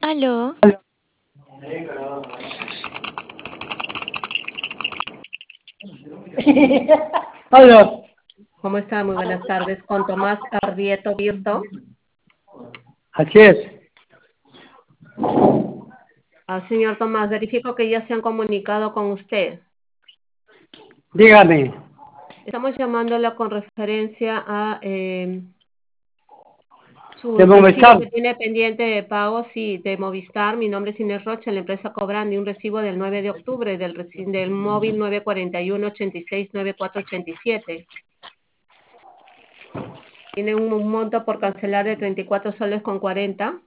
Aló, Aló, ¿Cómo está? Muy buenas tardes. Con Tomás Arrieto Virto. así es. Señor Tomás, verifico que ya se han comunicado con usted. Dígame, Estamos llamándola con referencia a de su recibo Movistar. que tiene pendiente de pago, sí, de Movistar. Mi nombre es Inés Rocha, la empresa Cobrandi, un recibo del 9 de octubre del móvil 941-869487. Tiene un monto por cancelar de 34 soles con 40.